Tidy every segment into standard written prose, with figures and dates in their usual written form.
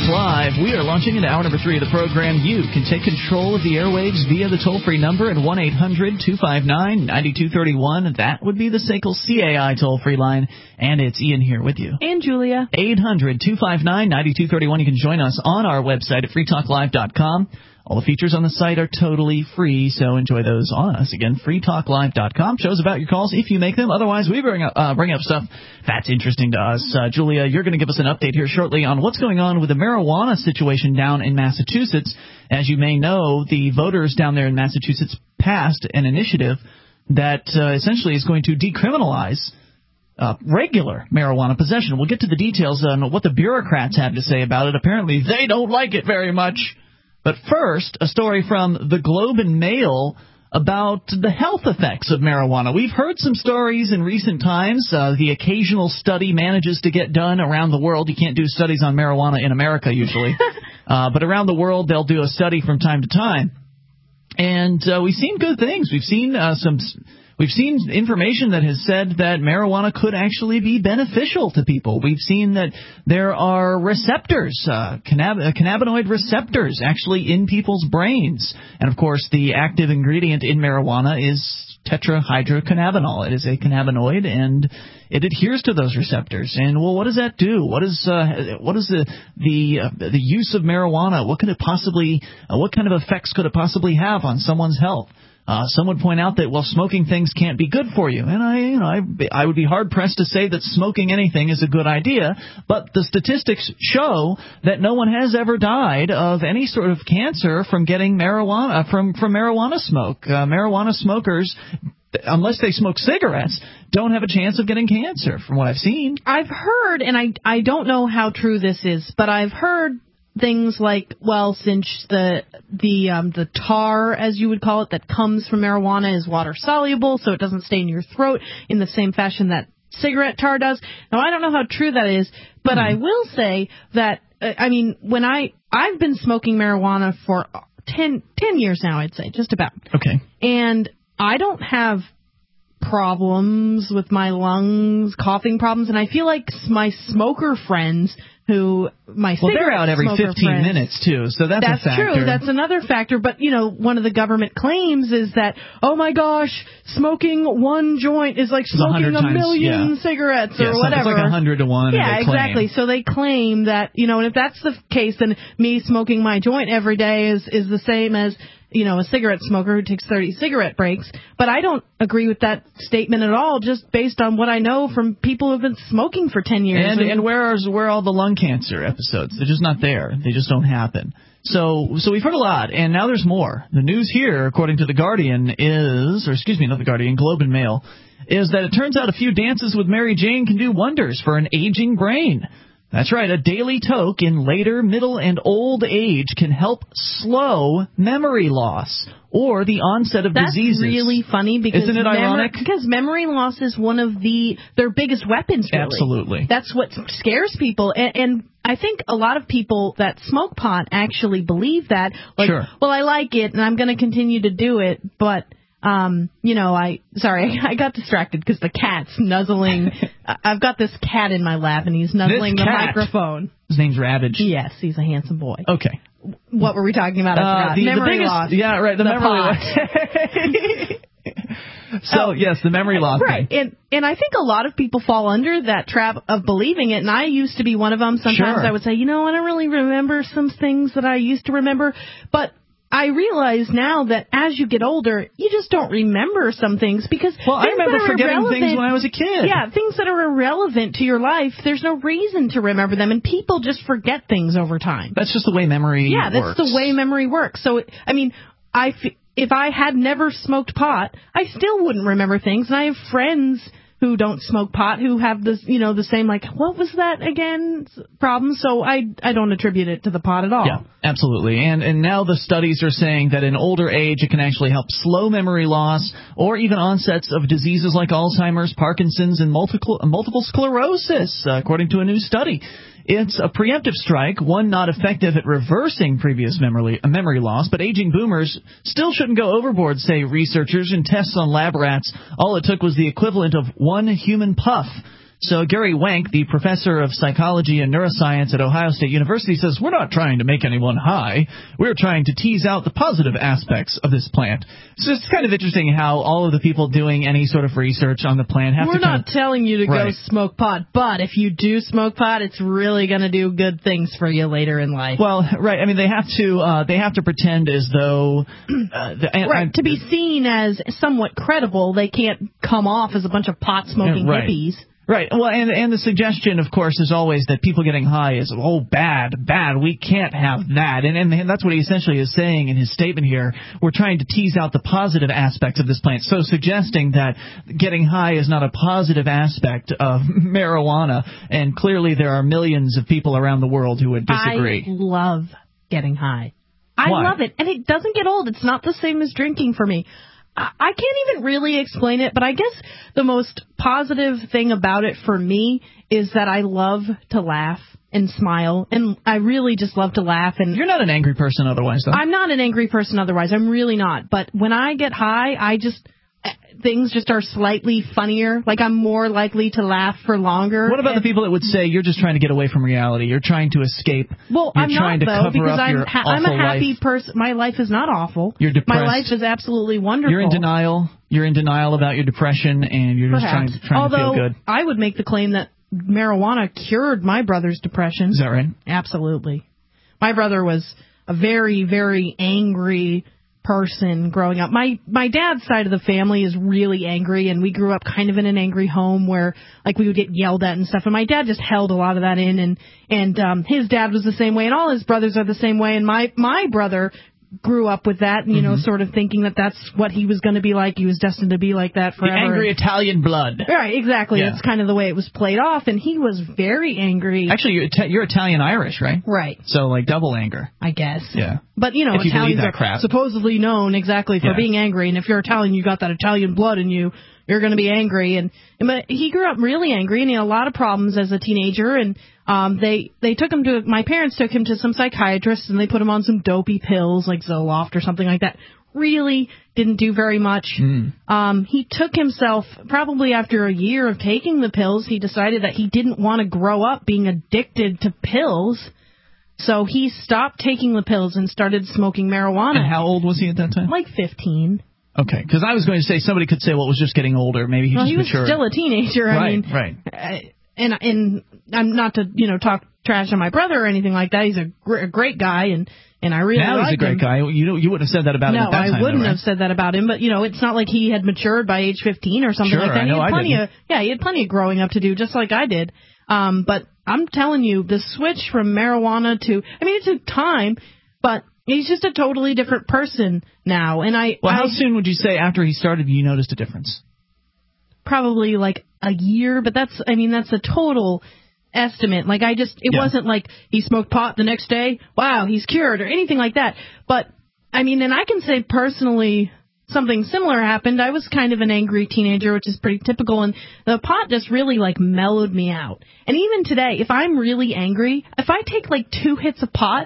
Live. We are launching into hour number 3 of the program. You can take control of the airwaves via the toll-free number at 1-800-259-9231. That would be the SACL CAI toll-free line. And it's Ian here with you. And Julia. 800-259-9231. You can join us on our website at freetalklive.com. All the features on the site are totally free, so enjoy those on us. Again, freetalklive.com. Shows about your calls if you make them. Otherwise, we bring up stuff that's interesting to us. Julia, you're going to give us an update here shortly on what's going on with the marijuana situation down in Massachusetts. As you may know, the voters down there in Massachusetts passed an initiative that essentially is going to decriminalize regular marijuana possession. We'll get to the details on what the bureaucrats have to say about it. Apparently, they don't like it very much. But first, a story from the Globe and Mail about the health effects of marijuana. We've heard some stories in recent times. The occasional study manages to get done around the world. You can't do studies on marijuana in America usually. But around the world, they'll do a study from time to time. And we've seen good things. We've seen We've seen information that has said that marijuana could actually be beneficial to people. We've seen that there are receptors, cannabinoid receptors, actually in people's brains. And, of course, the active ingredient in marijuana is tetrahydrocannabinol. It is a cannabinoid, and it adheres to those receptors. And, well, what does that do? What is the use of marijuana? What kind of effects could it possibly have on someone's health? Some would point out that, well, smoking things can't be good for you. And I would be hard-pressed to say that smoking anything is a good idea, but the statistics show that no one has ever died of any sort of cancer from getting marijuana, from marijuana smoke. Marijuana smokers, unless they smoke cigarettes, don't have a chance of getting cancer, from what I've seen. I've heard, and I don't know how true this is, but I've heard things like, well, since the tar, as you would call it, that comes from marijuana is water soluble, so it doesn't stay in your throat in the same fashion that cigarette tar does. Now, I don't know how true that is, but I will say that, when I've been smoking marijuana for 10 years now, I'd say, just about. Okay. And I don't have problems with my lungs, coughing problems, and I feel like my smoker friends they're out every 15 minutes, too, so that's a factor. That's true. That's another factor. But, one of the government claims is that, oh, my gosh, smoking one joint is like smoking a million cigarettes or whatever. It's like 100 to 1. Yeah, exactly. So they claim that, and if that's the case, then me smoking my joint every day is the same as a cigarette smoker who takes 30 cigarette breaks. But I don't agree with that statement at all, just based on what I know from people who have been smoking for 10 years. And where are all the lung cancer episodes? They're just not there. They just don't happen. So we've heard a lot, and now there's more. The news here, according to The Guardian, not The Guardian, Globe and Mail, is that it turns out a few dances with Mary Jane can do wonders for an aging brain. That's right. A daily toke in later, middle, and old age can help slow memory loss or the onset of diseases. That's really funny because isn't it ironic? Because memory loss is one of their biggest weapons, really. Absolutely. That's what scares people. And I think a lot of people that smoke pot actually believe that. Like, sure. Well, I like it, and I'm going to continue to do it, but I got distracted because the cat's nuzzling. I've got this cat in my lap, and he's nuzzling the microphone. His name's Ravage. Yes, he's a handsome boy. Okay. What were we talking about? I forgot. Memory loss. Yeah, right, the memory loss. So, yes, the memory loss. Right, and I think a lot of people fall under that trap of believing it, and I used to be one of them. Sometimes I would say, I don't really remember some things that I used to remember, but I realize now that as you get older, you just don't remember some things because I remember forgetting things when I was a kid. Yeah, things that are irrelevant to your life, there's no reason to remember them, and people just forget things over time. That's just the way memory works. Yeah, that's the way memory works. So, if I had never smoked pot, I still wouldn't remember things, and I have friends who don't smoke pot, who have this, the same, like, what was that again problem. So I don't attribute it to the pot at all. Yeah, absolutely. And now the studies are saying that in older age it can actually help slow memory loss or even onsets of diseases like Alzheimer's, Parkinson's, and multiple sclerosis, according to a new study. It's a preemptive strike, one not effective at reversing previous memory loss, but aging boomers still shouldn't go overboard, say researchers. In tests on lab rats, all it took was the equivalent of one human puff So Gary Wenk, the professor of psychology and neuroscience at Ohio State University, says, we're not trying to make anyone high. We're trying to tease out the positive aspects of this plant. So it's kind of interesting how all of the people doing any sort of research on the plant have We're to not telling you to Right. go smoke pot, but if you do smoke pot, it's really going to do good things for you later in life. Well, right. I mean, they have to pretend as though to be seen as somewhat credible. They can't come off as a bunch of pot smoking hippies. Right. Well, and the suggestion, of course, is always that people getting high is, bad. We can't have that. And that's what he essentially is saying in his statement here. We're trying to tease out the positive aspects of this plant. So suggesting that getting high is not a positive aspect of marijuana. And clearly there are millions of people around the world who would disagree. I love getting high. I Why? love it. And it doesn't get old. It's not the same as drinking for me. I can't even really explain it, but I guess the most positive thing about it for me is that I love to laugh and smile, and I really just love to laugh. And you're not an angry person otherwise, though. I'm not an angry person otherwise. I'm really not. But when I get high, things just are slightly funnier. Like, I'm more likely to laugh for longer. What about the people that would say you're just trying to get away from reality? You're trying to escape. Well, you're I'm trying not, to though, cover because up your I'm a happy person. My life is not awful. You're depressed. My life is absolutely wonderful. You're in denial. You're in denial about your depression, and you're just trying to feel good. Although I would make the claim that marijuana cured my brother's depression. Is that right? Absolutely. My brother was a very, very angry person growing up. My dad's side of the family is really angry, and we grew up kind of in an angry home where, like, we would get yelled at and stuff, and my dad just held a lot of that in, and his dad was the same way, and all his brothers are the same way, and my brother grew up with that, and, you know, sort of thinking that that's what he was going to be like. He was destined to be like that forever. The angry Italian blood. Right, exactly. Yeah. That's kind of the way it was played off, and he was very angry. Actually, you're Italian-Irish, right? Right. So, like, double anger. I guess. Yeah. But, you know, if you Italians are crap. supposedly known exactly for being angry, and if you're Italian, you got that Italian blood in you, you're going to be angry. But he grew up really angry, and he had a lot of problems as a teenager, and they took him to, my parents took him to some psychiatrists, and they put him on some dopey pills like Zoloft or something like that. Really didn't do very much. He took himself, probably after a year of taking the pills, he decided that he didn't want to grow up being addicted to pills. So he stopped taking the pills and started smoking marijuana. And how old was he at that time? Like 15. Okay, because I was going to say somebody could say, well, it was just getting older. Maybe he just matured. He was still a teenager. Right. And I'm not to, talk trash on my brother or anything like that. He's a great guy, and I really like him. Now he's a great guy. You wouldn't have said that about him at that time. No, I wouldn't have said that about him. But, it's not like he had matured by age 15 or something like that. He had plenty of growing up to do, just like I did. But I'm telling you, the switch from marijuana to, it took time, but he's just a totally different person now. And how soon would you say after he started you noticed a difference? Probably like a year, but that's a total estimate. Like, it wasn't like he smoked pot the next day, wow, he's cured, or anything like that. But, and I can say personally, something similar happened. I was kind of an angry teenager, which is pretty typical, and the pot just really, mellowed me out. And even today, if I'm really angry, if I take, 2 hits of pot,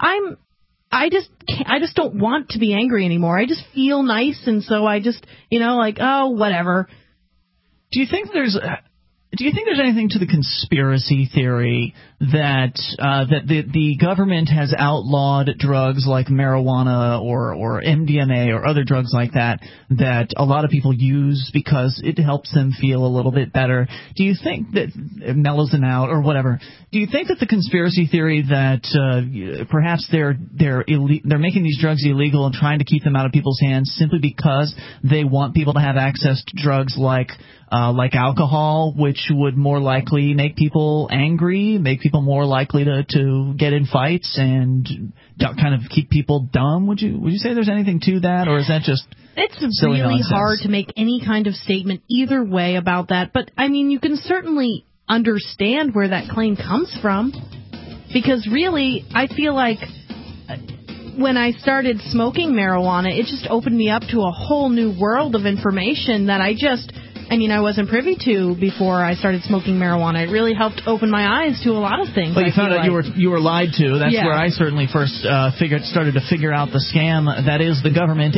I just don't want to be angry anymore. I just feel nice, and so I just, oh, whatever. Do you think there's anything to the conspiracy theory that the government has outlawed drugs like marijuana or MDMA or other drugs like that a lot of people use because it helps them feel a little bit better? Do you think that it mellows them out or whatever? Do you think that the conspiracy theory that perhaps they're making these drugs illegal and trying to keep them out of people's hands simply because they want people to have access to drugs like alcohol, which would more likely make people angry, make people more likely to get in fights and kind of keep people dumb? Would you say there's anything to that, or is that just silly really nonsense? Hard to make any kind of statement either way about that? But you can certainly understand where that claim comes from, because really, I feel like when I started smoking marijuana, it just opened me up to a whole new world of information that I wasn't privy to before I started smoking marijuana. It really helped open my eyes to a lot of things. Well, you found out you were lied to. That's where I certainly first started to figure out the scam. That is the government.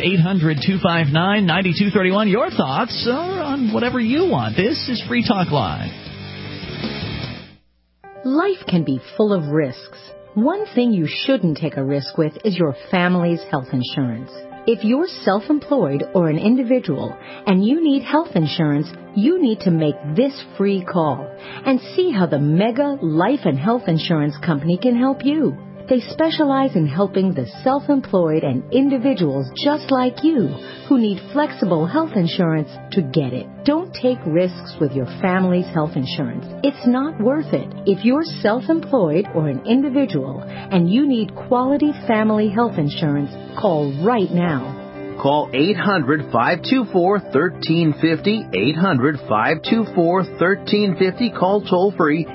800-259-9231. Your thoughts on whatever you want. This is Free Talk Live. Life can be full of risks. One thing you shouldn't take a risk with is your family's health insurance. If you're self-employed or an individual and you need health insurance, you need to make this free call and see how the Mega Life and Health Insurance Company can help you. They specialize in helping the self-employed and individuals just like you who need flexible health insurance to get it. Don't take risks with your family's health insurance. It's not worth it. If you're self-employed or an individual and you need quality family health insurance, call right now. Call 800-524-1350, 800-524-1350. Call toll-free,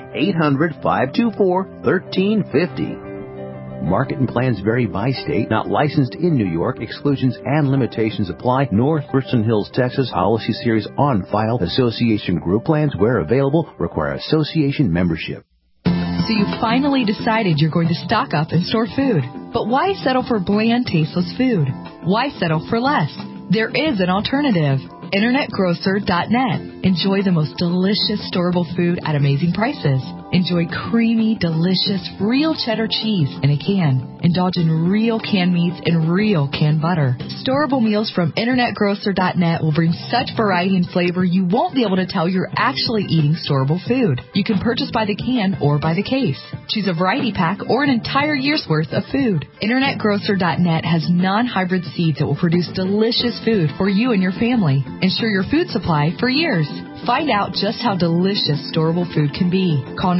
800-524-1350. Market and plans vary by state. Not licensed in New York. Exclusions and limitations apply. North Richland Hills, Texas. Policy series on file. Association group plans, where available, require association membership. So you finally decided you're going to stock up and store food. But why settle for bland, tasteless food? Why settle for less? There is an alternative. InternetGrocer.net. Enjoy the most delicious storable food at amazing prices. Enjoy creamy, delicious, real cheddar cheese in a can. Indulge in real canned meats and real canned butter. Storable meals from InternetGrocer.net will bring such variety and flavor you won't be able to tell you're actually eating storable food. You can purchase by the can or by the case. Choose a variety pack or an entire year's worth of food. InternetGrocer.net has non-hybrid seeds that will produce delicious food for you and your family. Ensure your food supply for years. Find out just how delicious storable food can be. Call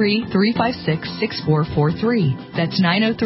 903-356-6443. That's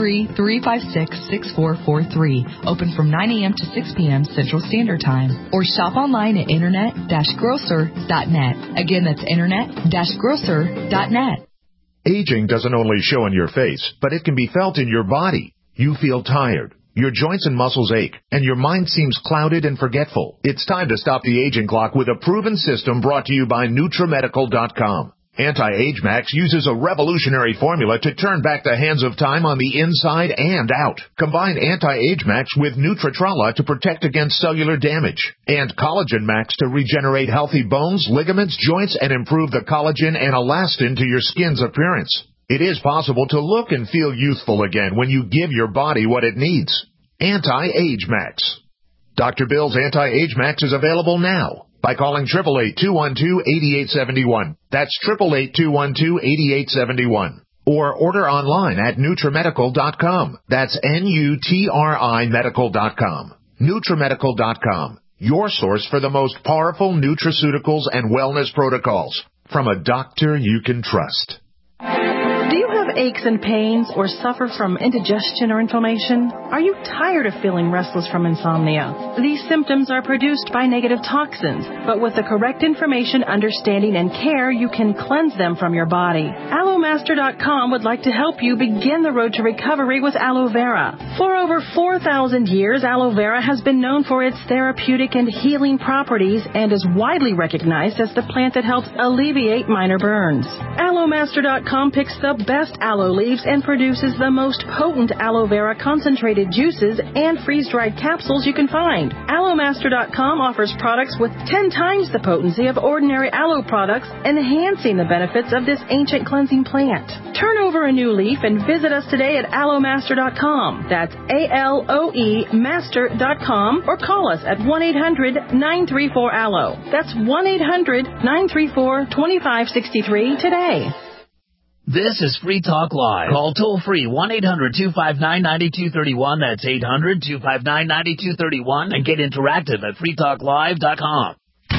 903-356-6443. Open from 9 a.m. to 6 p.m. Central Standard Time. Or shop online at internet-grocer.net. Again, that's internet-grocer.net. Aging doesn't only show on your face, but it can be felt in your body. You feel tired. Your joints and muscles ache, and your mind seems clouded and forgetful. It's time to stop the aging clock with a proven system brought to you by NutriMedical.com. Anti-Age Max uses a revolutionary formula to turn back the hands of time on the inside and out. Combine Anti-Age Max with Nutritrala to protect against cellular damage, and Collagen Max to regenerate healthy bones, ligaments, joints, and improve the collagen and elastin to your skin's appearance. It is possible to look and feel youthful again when you give your body what it needs. Anti-Age Max. Dr. Bill's Anti-Age Max is available now by calling 888-212-8871. That's 888-212-8871. Or order online at NutriMedical.com. That's N-U-T-R-I Medical.com. NutriMedical.com. Your source for the most powerful nutraceuticals and wellness protocols from a doctor you can trust. Do you have aches and pains or suffer from indigestion or inflammation? Are you tired of feeling restless from insomnia? These symptoms are produced by negative toxins, but with the correct information, understanding, and care, you can cleanse them from your body. AlloMaster.com would like to help you begin the road to recovery with aloe vera. For over 4,000 years, aloe vera has been known for its therapeutic and healing properties and is widely recognized as the plant that helps alleviate minor burns. AlloMaster.com picks the best aloe leaves and produces the most potent aloe vera concentrated juices and freeze-dried capsules you can find. AlloMaster.com offers products with 10 times the potency of ordinary aloe products, enhancing the benefits of this ancient cleansing plant. Turn over a new leaf and visit us today at AlloMaster.com. That's ALOE Master.com, or call us at 1-800-934-ALLO. That's 1-800-934-2563 today. This is Free Talk Live. Call toll-free 1-800-259-9231. That's 800-259-9231. And get interactive at freetalklive.com.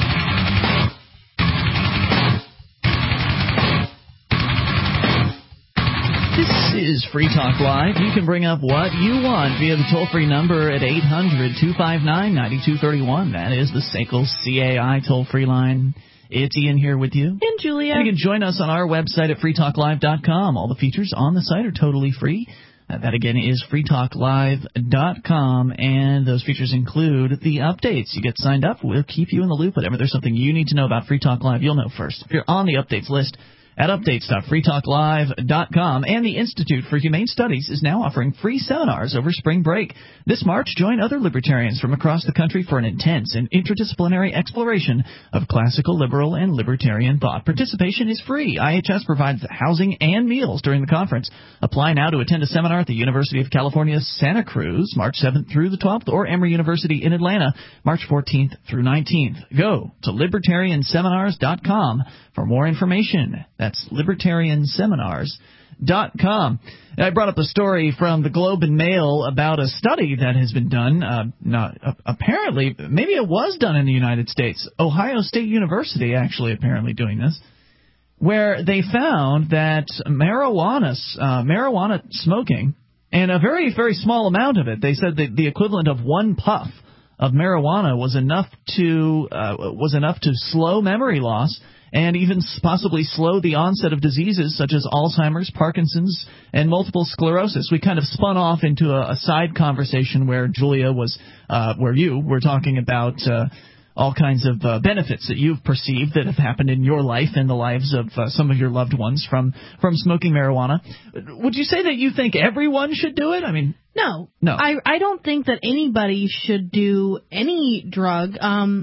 This is Free Talk Live. You can bring up what you want via the toll-free number at 800-259-9231. That is the SACL CAI toll-free line. It's Ian here with you. And Julia. And you can join us on our website at freetalklive.com. All the features on the site are totally free. That, again, is freetalklive.com, and those features include the updates. You get signed up, we'll keep you in the loop. Whenever there's something you need to know about Free Talk Live, you'll know first. If you're on the updates list, at updates.freetalklive.com. And the Institute for Humane Studies is now offering free seminars over spring break. This March, join other libertarians from across the country for an intense and interdisciplinary exploration of classical liberal and libertarian thought. Participation is free. IHS provides housing and meals during the conference. Apply now to attend a seminar at the University of California, Santa Cruz, March 7th through the 12th, or Emory University in Atlanta, March 14th through 19th. Go to libertarianseminars.com for more information. That's libertarianseminars.com. I brought up a story from the Globe and Mail about a study that has been done. Apparently, maybe it was done in the United States. Ohio State University actually apparently doing this, where they found that marijuana smoking, and a very, very small amount of it, they said that the equivalent of one puff of marijuana was enough to slow memory loss and even possibly slow the onset of diseases such as Alzheimer's, Parkinson's, and multiple sclerosis. We kind of spun off into a side conversation where Julia was, where you were talking about all kinds of benefits that you've perceived that have happened in your life and the lives of some of your loved ones from smoking marijuana. Would you say that you think everyone should do it? I mean, no. I don't think that anybody should do any drug.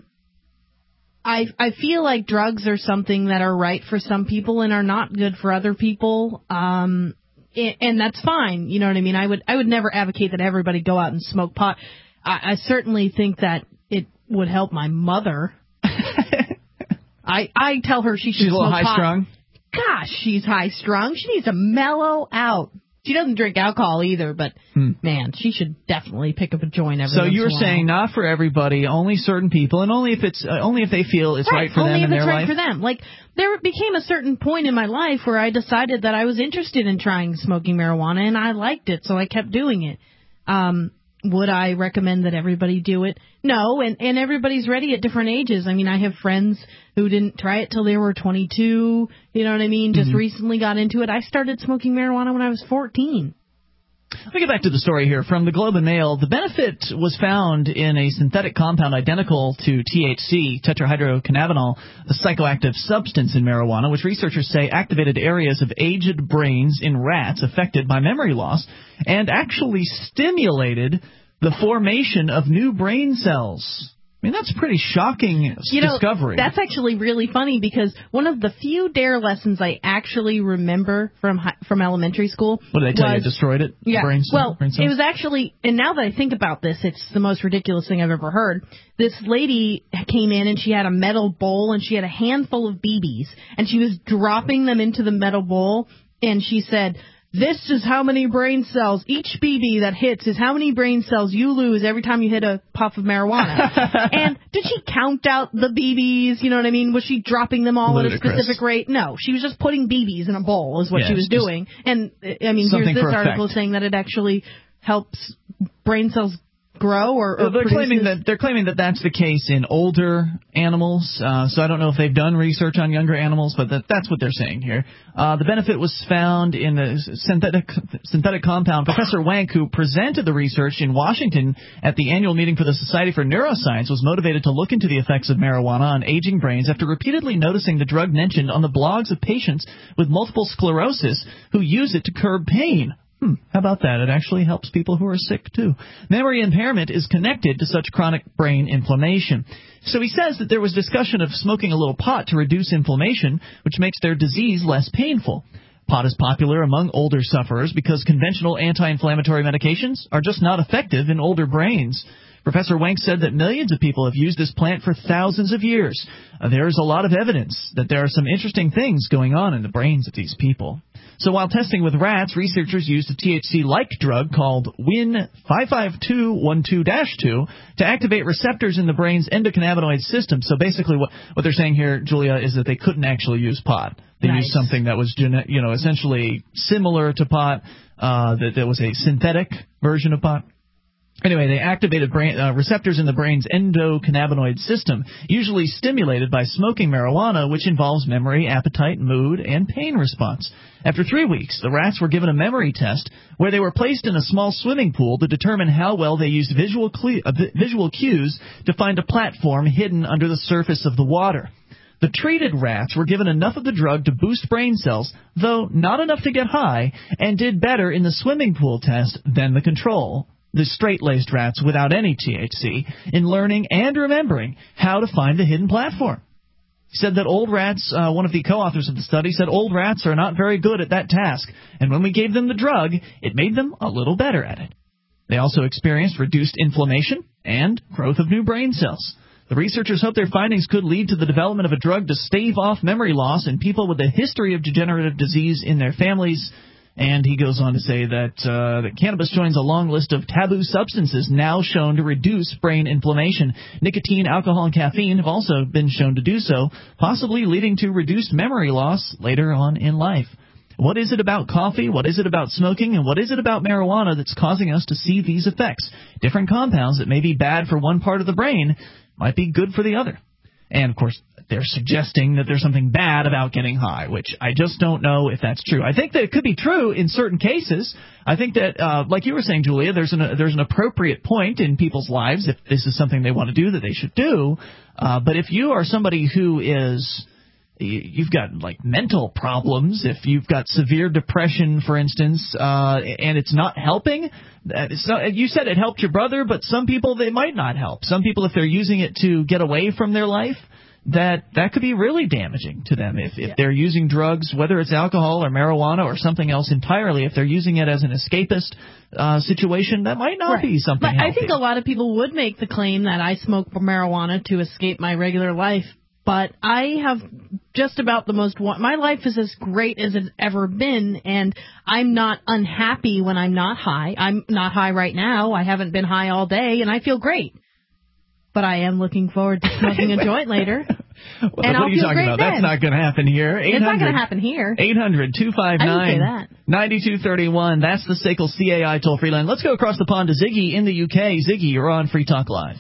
I feel like drugs are something that are right for some people and are not good for other people. And that's fine. You know what I mean? I would never advocate that everybody go out and smoke pot. I certainly think that it would help my mother. I tell her she should smoke pot. She's a little high-strung? Gosh, she's high-strung. She needs to mellow out. She doesn't drink alcohol either, but, man, she should definitely pick up a joint every once in a while. So you're saying not for everybody, only certain people, and only if they feel it's right for them in their life? Only if it's right for them. Like, there became a certain point in my life where I decided that I was interested in trying smoking marijuana, and I liked it, so I kept doing it. Would I recommend that everybody do it? No, and everybody's ready at different ages. I mean, I have friends who didn't try it till they were 22, you know what I mean, just recently got into it. I started smoking marijuana when I was 14. Let me get back to the story here. From the Globe and Mail, the benefit was found in a synthetic compound identical to THC, tetrahydrocannabinol, a psychoactive substance in marijuana, which researchers say activated areas of aged brains in rats affected by memory loss and actually stimulated the formation of new brain cells. I mean, that's a pretty shocking discovery. That's actually really funny because one of the few DARE lessons I actually remember from elementary school. What did they tell you? Destroyed it? Yeah. Brain cells? It was actually, and now that I think about this, it's the most ridiculous thing I've ever heard. This lady came in and she had a metal bowl and she had a handful of BBs and she was dropping them into the metal bowl and she said, "This is how many brain cells, each BB that hits is how many brain cells you lose every time you hit a puff of marijuana." And did she count out the BBs? You know what I mean? Was she dropping them all at a specific rate? No, she was just putting BBs in a bowl is what she was doing. And, I mean, here's this article saying that it actually helps brain cells grow or they're claiming that that's the case in older animals. So I don't know if they've done research on younger animals, but that's what they're saying here. The benefit was found in the synthetic compound. Professor Wank, who presented the research in Washington at the annual meeting for the Society for Neuroscience, was motivated to look into the effects of marijuana on aging brains after repeatedly noticing the drug mentioned on the blogs of patients with multiple sclerosis who use it to curb pain. How about that? It actually helps people who are sick, too. Memory impairment is connected to such chronic brain inflammation. So he says that there was discussion of smoking a little pot to reduce inflammation, which makes their disease less painful. Pot is popular among older sufferers because conventional anti-inflammatory medications are just not effective in older brains. Professor Wank said that millions of people have used this plant for thousands of years. There is a lot of evidence that there are some interesting things going on in the brains of these people. So while testing with rats, researchers used a THC-like drug called WIN55212-2 to activate receptors in the brain's endocannabinoid system. So basically what they're saying here, Julia, is that they couldn't actually use pot. They used something that was essentially similar to pot, that was a synthetic version of pot. Anyway, they activated receptors in the brain's endocannabinoid system, usually stimulated by smoking marijuana, which involves memory, appetite, mood, and pain response. After 3 weeks, the rats were given a memory test where they were placed in a small swimming pool to determine how well they used visual cues to find a platform hidden under the surface of the water. The treated rats were given enough of the drug to boost brain cells, though not enough to get high, and did better in the swimming pool test than the control, the straight-laced rats without any THC, in learning and remembering how to find the hidden platform. He said that old rats, one of the co-authors of the study, said old rats are not very good at that task, and when we gave them the drug, it made them a little better at it. They also experienced reduced inflammation and growth of new brain cells. The researchers hope their findings could lead to the development of a drug to stave off memory loss in people with a history of degenerative disease in their families. And he goes on to say that cannabis joins a long list of taboo substances now shown to reduce brain inflammation. Nicotine, alcohol, and caffeine have also been shown to do so, possibly leading to reduced memory loss later on in life. What is it about coffee? What is it about smoking? And what is it about marijuana that's causing us to see these effects? Different compounds that may be bad for one part of the brain might be good for the other. And, of course, they're suggesting that there's something bad about getting high, which I just don't know if that's true. I think that it could be true in certain cases. I think that, like you were saying, Julia, there's an appropriate point in people's lives if this is something they want to do that they should do. But if you are somebody who is... You've got, like, mental problems. If you've got severe depression, for instance, and it's not helping, you said it helped your brother, but some people, they might not help. Some people, if they're using it to get away from their life, that could be really damaging to them. If they're using drugs, whether it's alcohol or marijuana or something else entirely, if they're using it as an escapist situation, that might not be something healthy. I think a lot of people would make the claim that I smoke marijuana to escape my regular life. But I have just about the most... My life is as great as it's ever been, and I'm not unhappy when I'm not high. I'm not high right now. I haven't been high all day, and I feel great. But I am looking forward to smoking a joint later. Well, what are you talking about? Then. That's not going to happen here. It's not going to happen here. 800-259-9231. That's the SACL CAI toll-free line. Let's go across the pond to Ziggy in the UK. Ziggy, you're on Free Talk Live.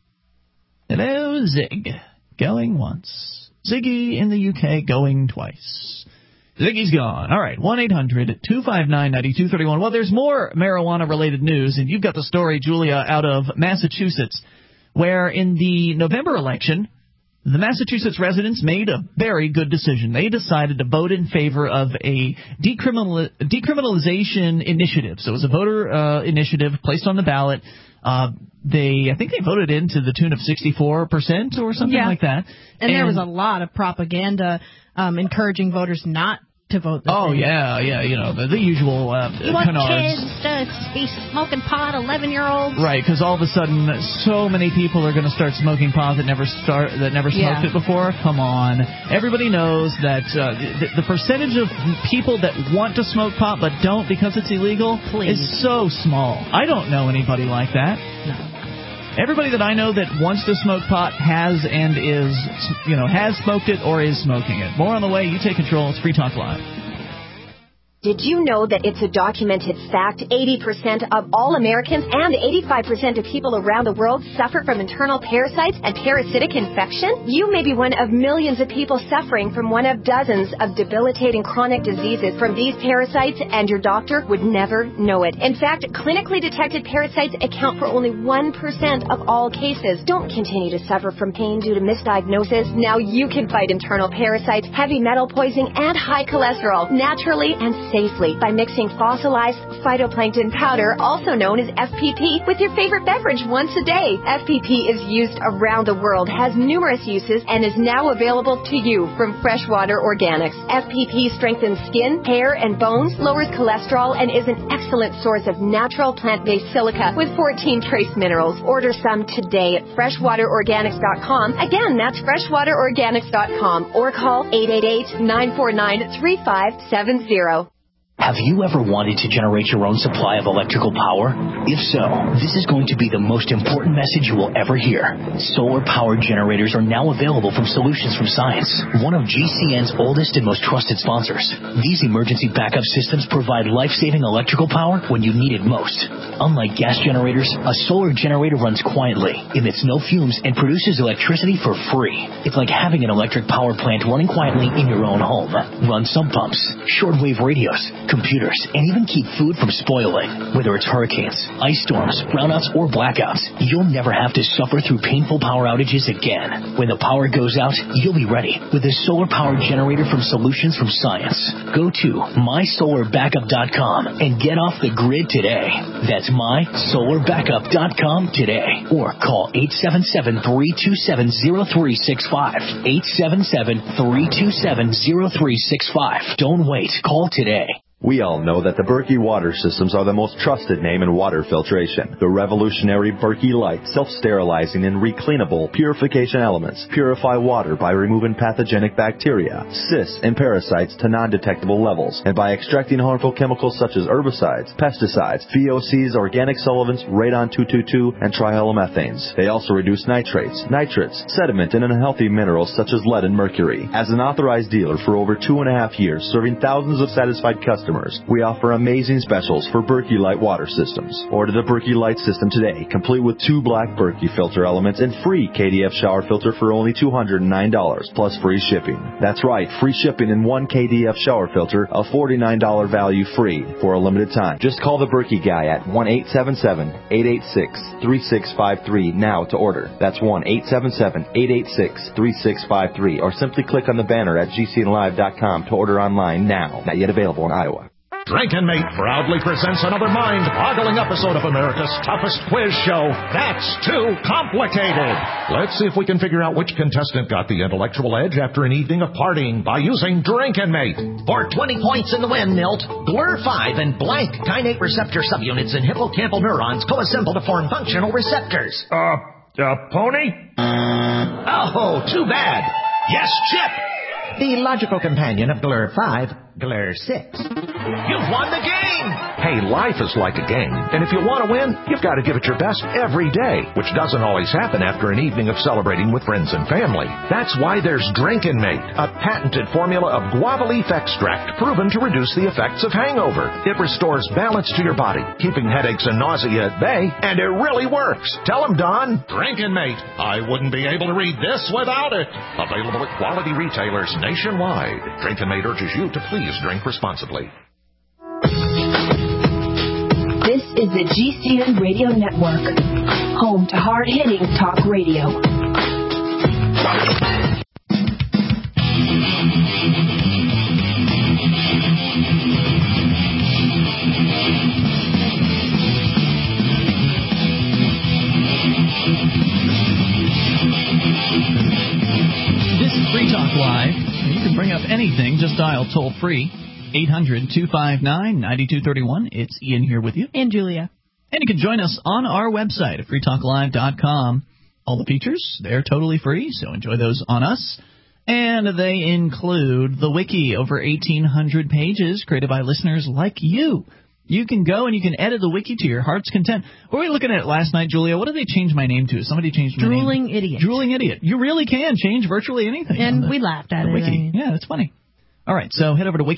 Hello, Zig. Going once. Ziggy in the UK going twice. Ziggy's gone. All right, 1-800-259-9231. Well, there's more marijuana-related news, and you've got the story, Julia, out of Massachusetts, where in the November election, the Massachusetts residents made a very good decision. They decided to vote in favor of a decriminalization initiative. So it was a voter initiative placed on the ballot. I think they voted in to the tune of 64% or something like that. And there was a lot of propaganda encouraging voters not to vote this in. Yeah, you know, the usual you want kids to be smoking pot, 11-year-olds? Right, because all of a sudden so many people are going to start smoking pot that never smoked it before. Come on. Everybody knows that the percentage of people that want to smoke pot but don't because it's illegal is so small. I don't know anybody like that. No. Everybody that I know that wants to smoke pot has smoked it or is smoking it. More on the way. You take control. It's Free Talk Live. Did you know that it's a documented fact 80% of all Americans and 85% of people around the world suffer from internal parasites and parasitic infection? You may be one of millions of people suffering from one of dozens of debilitating chronic diseases from these parasites, and your doctor would never know it. In fact, clinically detected parasites account for only 1% of all cases. Don't continue to suffer from pain due to misdiagnosis. Now you can fight internal parasites, heavy metal poisoning, and high cholesterol naturally and safely by mixing fossilized phytoplankton powder, also known as FPP, with your favorite beverage once a day. FPP is used around the world, has numerous uses, and is now available to you from Freshwater Organics. FPP strengthens skin, hair, and bones, lowers cholesterol, and is an excellent source of natural plant-based silica with 14 trace minerals. Order some today at freshwaterorganics.com. Again, that's freshwaterorganics.com, or call 888-949-3570. Have you ever wanted to generate your own supply of electrical power? If so, this is going to be the most important message you will ever hear. Solar-powered generators are now available from Solutions from Science, one of GCN's oldest and most trusted sponsors. These emergency backup systems provide life-saving electrical power when you need it most. Unlike gas generators, a solar generator runs quietly, emits no fumes, and produces electricity for free. It's like having an electric power plant running quietly in your own home. Run sump pumps, shortwave radios, computers, and even keep food from spoiling. Whether it's hurricanes, ice storms, brownouts, or blackouts, you'll never have to suffer through painful power outages again. When the power goes out, you'll be ready with a solar power generator from Solutions from Science. Go to mysolarbackup.com and get off the grid today. That's mysolarbackup.com today. Or call 877-327-0365. 877-327-0365. Don't wait. Call today. We all know that the Berkey water systems are the most trusted name in water filtration. The revolutionary Berkey Light self-sterilizing and recleanable purification elements purify water by removing pathogenic bacteria, cysts, and parasites to non-detectable levels, and by extracting harmful chemicals such as herbicides, pesticides, VOCs, organic solvents, radon-222, and trihalomethanes. They also reduce nitrates, nitrates, sediment, and unhealthy minerals such as lead and mercury. As an authorized dealer for over 2.5 years, serving thousands of satisfied customers, we offer amazing specials for Berkey Light water systems. Order the Berkey Light system today, complete with 2 black Berkey filter elements and free KDF shower filter for only $209 plus free shipping. That's right, free shipping and 1 KDF shower filter, a $49 value free for a limited time. Just call the Berkey guy at 1-877-886-3653 now to order. That's 1-877-886-3653, or simply click on the banner at gcnlive.com to order online now. Not yet available in Iowa. Drinkin' Mate proudly presents another mind-boggling episode of America's toughest quiz show, That's Too Complicated. Let's see if we can figure out which contestant got the intellectual edge after an evening of partying by using Drinkin' Mate. For 20 points in the win, Milt, GLUR5 and blank kainate receptor subunits in hippocampal neurons coassemble to form functional receptors. Pony? Oh, too bad. Yes, Chip. The logical companion of GLUR5, GLUR6. You've won the game! Hey, life is like a game, and if you want to win, you've got to give it your best every day, which doesn't always happen after an evening of celebrating with friends and family. That's why there's Drinkin' Mate, a patented formula of guava leaf extract proven to reduce the effects of hangover. It restores balance to your body, keeping headaches and nausea at bay, and it really works. Tell them, Don, Drinkin' Mate. I wouldn't be able to read this without it. Available at quality retailers nationwide. Drinkin' Mate urges you to please drink responsibly. This is the GCN Radio Network, home to hard-hitting talk radio. This is Free Talk Live. You can bring up anything. Just dial toll-free. 800-259-9231. It's Ian here with you. And Julia. And you can join us on our website at freetalklive.com. All the features, they're totally free, so enjoy those on us. And they include the wiki, over 1,800 pages created by listeners like you. You can go and you can edit the wiki to your heart's content. What were we looking at last night, Julia? What did they change my name to? Somebody changed my name. Drooling Idiot. Drooling Idiot. You really can change virtually anything. And we laughed at it. Wiki. Yeah, that's funny. All right, so head over to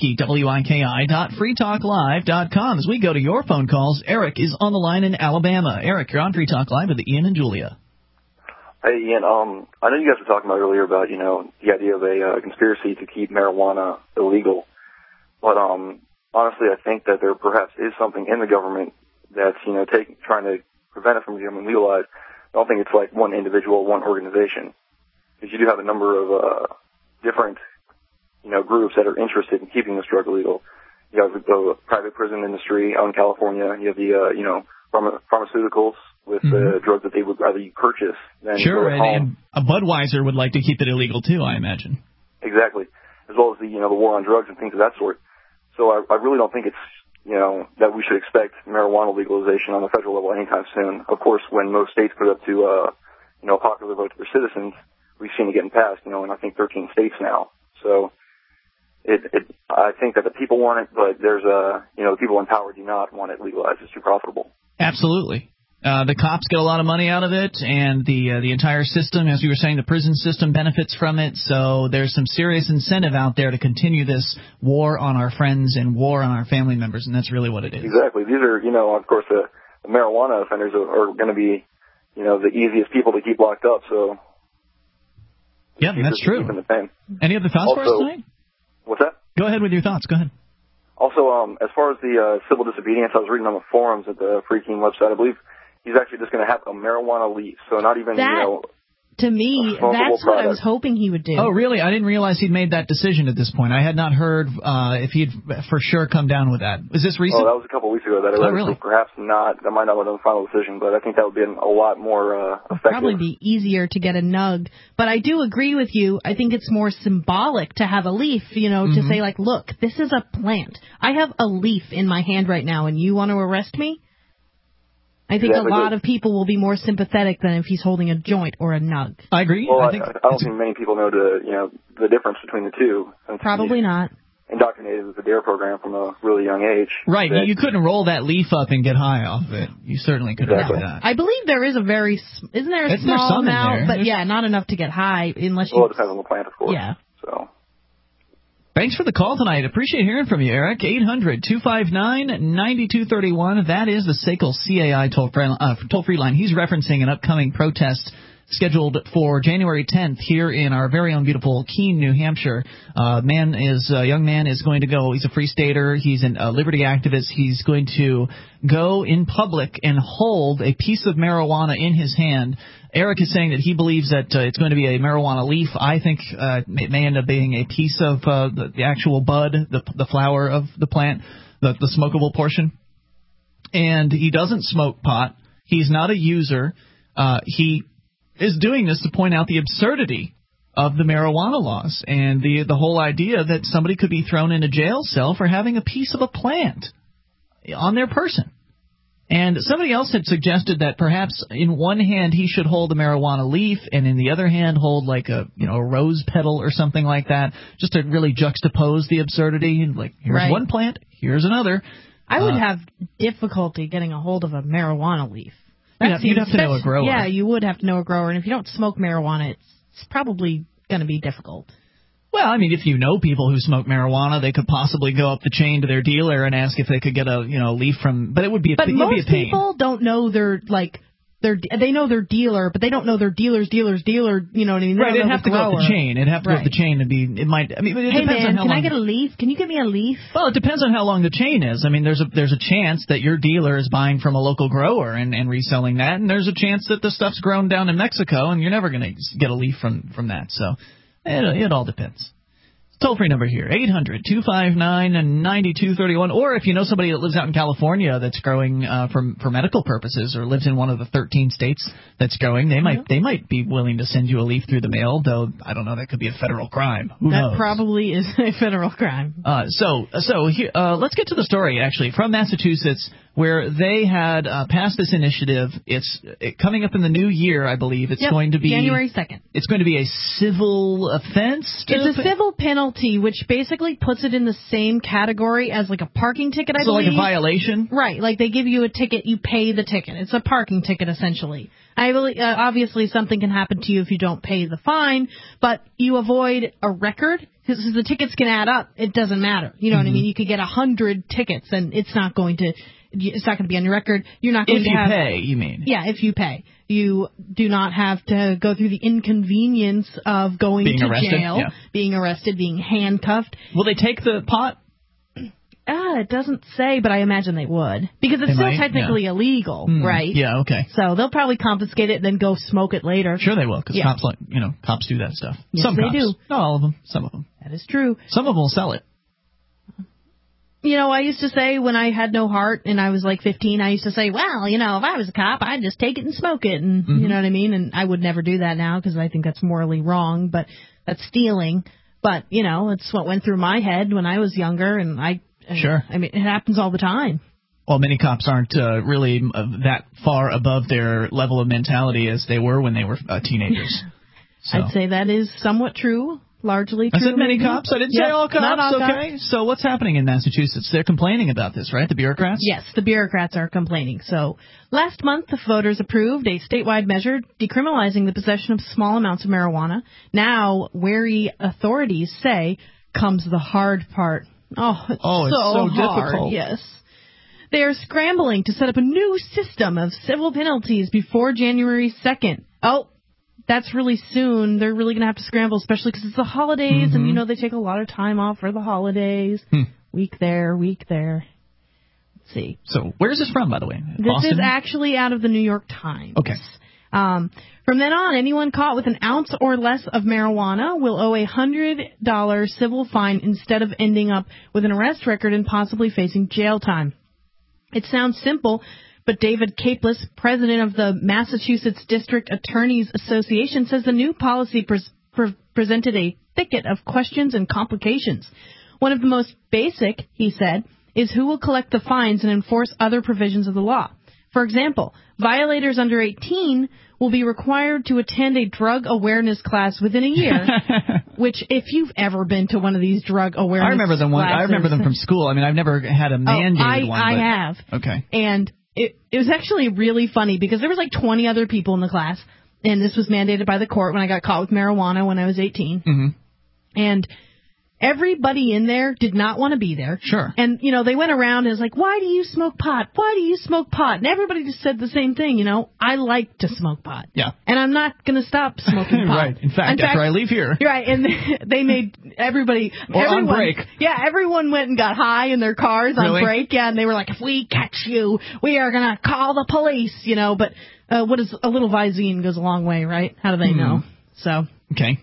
wiki.freetalklive.com. As we go to your phone calls, Eric is on the line in Alabama. Eric, you're on Free Talk Live with Ian and Julia. Hey, Ian, I know you guys were talking about earlier about, the idea of a conspiracy to keep marijuana illegal. But honestly, I think that there perhaps is something in the government that's, trying to prevent it from becoming legalized. I don't think it's like one individual, one organization. Because you do have a number of different groups that are interested in keeping this drug illegal. You have the private prison industry out in California. You have the, pharmaceuticals with the drugs that they would rather you purchase than sure, go at home. And Budweiser would like to keep it illegal too, I imagine. Exactly. As well as the, the war on drugs and things of that sort. So I really don't think it's, that we should expect marijuana legalization on the federal level anytime soon. Of course, when most states put it up to, a popular vote to their citizens, we've seen it getting passed, in I think 13 states now. So, I think that the people want it, but there's the people in power do not want it legalized. It's too profitable. Absolutely. The cops get a lot of money out of it, and the entire system, as you were saying, the prison system benefits from it. So there's some serious incentive out there to continue this war on our friends and war on our family members, and that's really what it is. Exactly. These are, of course, the marijuana offenders are going to be, the easiest people to keep locked up. So. Yeah, that's true. Any other thoughts for us tonight? What's that? Go ahead with your thoughts. Go ahead. Also, as far as the civil disobedience, I was reading on the forums at the Free Keene website. I believe he's actually just going to have a marijuana leaf, so not even, to me, that's what I was hoping he would do. Oh, really? I didn't realize he'd made that decision at this point. I had not heard if he'd for sure come down with that. Is this recent? Oh, that was a couple of weeks ago that I read. Oh, really? So perhaps not. That might not have been the final decision, but I think that would be a lot more effective. Probably be easier to get a nug. But I do agree with you. I think it's more symbolic to have a leaf, to say, like, look, this is a plant. I have a leaf in my hand right now, and you want to arrest me? I think a lot of people will be more sympathetic than if he's holding a joint or a nug. I agree. Well, I don't think many people know the difference between the two. Probably not. Indoctrinated with the DARE program from a really young age. Right. You couldn't roll that leaf up and get high off it. You certainly couldn't do that. I believe there is isn't there a small amount? But yeah, not enough to get high unless you... Well, it depends on the plant, of course. Yeah. So... Thanks for the call tonight. Appreciate hearing from you, Eric. 800-259-9231. That is the SACL CAI toll-free line. He's referencing an upcoming protest scheduled for January 10th here in our very own beautiful Keene, New Hampshire. A young man is going to go. He's a free stater. He's a liberty activist. He's going to go in public and hold a piece of marijuana in his hand. Eric is saying that he believes that it's going to be a marijuana leaf. I think it may end up being a piece of the actual bud, the flower of the plant, the smokable portion. And he doesn't smoke pot. He's not a user. He is doing this to point out the absurdity of the marijuana laws and the whole idea that somebody could be thrown in a jail cell for having a piece of a plant on their person. And somebody else had suggested that perhaps in one hand he should hold a marijuana leaf and in the other hand hold like a rose petal or something like that, just to really juxtapose the absurdity. Like, here's one plant, here's another. I would have difficulty getting a hold of a marijuana leaf. You'd have to know a grower. Yeah, you would have to know a grower. And if you don't smoke marijuana, it's probably going to be difficult. Well, I mean, if you know people who smoke marijuana, they could possibly go up the chain to their dealer and ask if they could get a leaf from. But it would be a pain. But most people don't know they know their dealer, but they don't know their dealer's dealer's dealer. You know what I mean? Right. It'd have to go up the chain. It'd have to go up the chain to be. It might. I mean, it depends on how long. Can I get a leaf? Can you get me a leaf? Well, it depends on how long the chain is. I mean, there's a chance that your dealer is buying from a local grower and reselling that, and there's a chance that the stuff's grown down in Mexico, and you're never going to get a leaf from that. So it all depends. Toll-free number here, 800-259-9231. Or if you know somebody that lives out in California that's growing for medical purposes or lives in one of the 13 states that's growing, they might be willing to send you a leaf through the mail, though I don't know, that could be a federal crime. Who knows? That probably is a federal crime. So here, let's get to the story, actually, from Massachusetts, where they had passed this initiative. It's coming up in the new year, I believe. It's going to be January 2nd. It's going to be a civil offense. It's a civil penalty, which basically puts it in the same category as like a parking ticket, I believe. So like a violation? Right. Like they give you a ticket, you pay the ticket. It's a parking ticket, essentially. I believe, obviously, something can happen to you if you don't pay the fine, but you avoid a record. Because the tickets can add up. It doesn't matter. You know what I mean? You could get 100 tickets, and it's not going to be on your record. You're not going to have... If you pay, you mean? Yeah, if you pay. You do not have to go through the inconvenience of going to jail, being arrested, being handcuffed. Will they take the pot? It doesn't say, but I imagine they would. Because it's still technically illegal, right? Yeah, okay. So they'll probably confiscate it and then go smoke it later. Sure they will, because cops do that stuff. Yes, some they cops. do. Not all of them. Some of them. That is true. Some of them will sell it. I used to say when I had no heart and I was like 15, I used to say, well, if I was a cop, I'd just take it and smoke it. And you know what I mean? And I would never do that now because I think that's morally wrong, but that's stealing. But, it's what went through my head when I was younger, and Sure. I mean, it happens all the time. Well, many cops aren't really that far above their level of mentality as they were when they were teenagers. So. I'd say that is somewhat true, largely true. I said many cops. I didn't say all cops. Not all okay. Cops. So what's happening in Massachusetts? They're complaining about this, right? The bureaucrats? Yes, the bureaucrats are complaining. So last month, the voters approved a statewide measure decriminalizing the possession of small amounts of marijuana. Now, wary authorities say comes the hard part. Oh, it's so hard. Difficult. Yes. They are scrambling to set up a new system of civil penalties before January 2nd. Oh, that's really soon. They're really going to have to scramble, especially because it's the holidays, and they take a lot of time off for the holidays. Week there. Let's see. So where is this from, by the way? This Boston? is actually out of the New York Times. Okay. From then on, anyone caught with an ounce or less of marijuana will owe a $100 civil fine instead of ending up with an arrest record and possibly facing jail time. It sounds simple, but David Capeless, president of the Massachusetts District Attorneys Association, says the new policy presented a thicket of questions and complications. One of the most basic, he said, is who will collect the fines and enforce other provisions of the law. For example, violators under 18 will be required to attend a drug awareness class within a year, which if you've ever been to one of these drug awareness classes... I remember them from school. I mean, I've never had a mandated one. I have. Okay. And it was actually really funny because there was like 20 other people in the class, and this was mandated by the court when I got caught with marijuana when I was 18. Mm-hmm. And everybody in there did not want to be there. Sure. And, they went around and it was like, why do you smoke pot? Why do you smoke pot? And everybody just said the same thing, I like to smoke pot. Yeah. And I'm not going to stop smoking pot. Right. In fact, after I leave here. Right. And they made on break. Yeah, everyone went and got high in their cars on Really? break. Yeah, and they were like, if we catch you, we are going to call the police, But what is a little Visine goes a long way, right? How do they know? So. Okay.